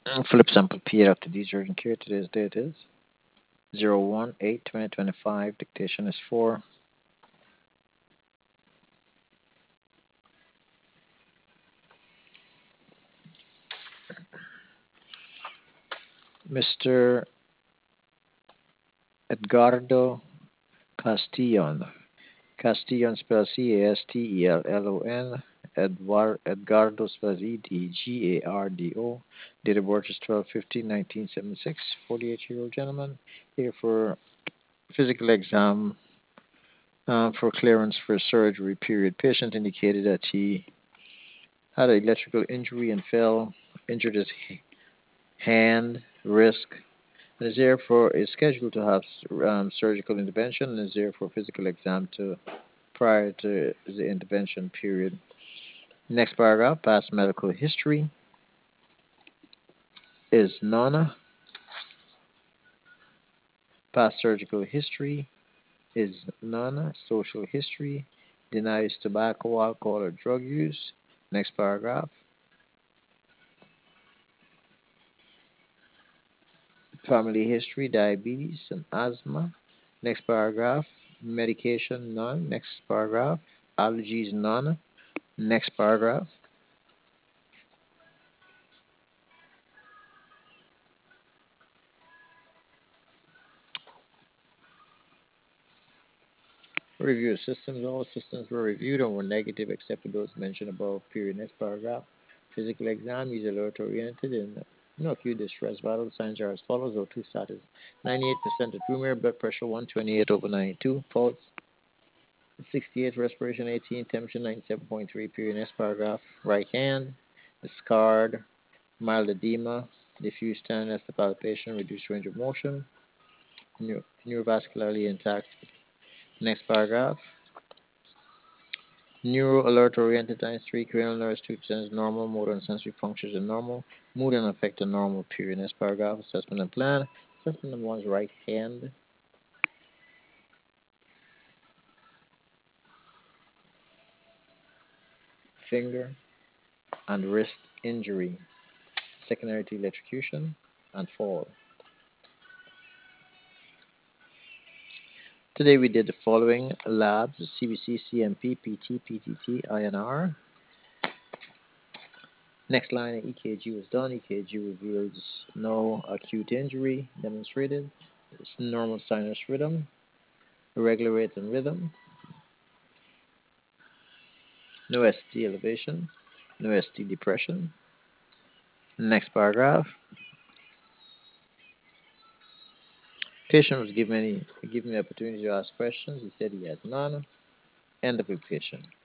Flip sample P after these urgent care. Today's date is 01/8/2025. Dictation is 4. Mr. Edgardo Castillon. Castillon spells Castellon. Edgardo spells Edgardo. Date of birth is 12/15/1976. 48-year-old gentleman. Here for physical exam for clearance for surgery period. Patient indicated that he had an electrical injury and injured his hand, wrist, and is scheduled to have surgical intervention and is there for physical exam prior to the intervention period. Next paragraph, past medical history is none. Past surgical history is none. Social history denies tobacco, alcohol, or drug use. Next paragraph. Family history, diabetes and asthma. Next paragraph. Medication, none. Next paragraph. Allergies, none. Next paragraph. Review of systems. All systems were reviewed and were negative except for those mentioned above. Period. Next paragraph. Physical exam is alert oriented and no acute distress. Vital signs are as follows. O2 status 98% at room air, blood pressure 128/92. Pulse 68, respiration 18, temperature 97.3. Period. Next paragraph. Right hand scarred, mild edema, diffuse tenderness to palpation, reduced range of motion, neurovascularly intact. Next paragraph. Neuro alert oriented times 3, cranial nerves 2% is normal, motor and sensory functions are normal, mood and affect are normal. Period. Next paragraph, assessment and plan. Assessment number 1 is right hand, finger, and wrist injury, secondary to electrocution and fall. Today we did the following labs: CBC, CMP, PT, PTT, INR. Next line, EKG was done. EKG reveals no acute injury demonstrated. It's normal sinus rhythm, irregular rate and rhythm, no ST elevation, no ST depression. Next paragraph. Patient was given the opportunity to ask questions. He said he had none. End of the patient.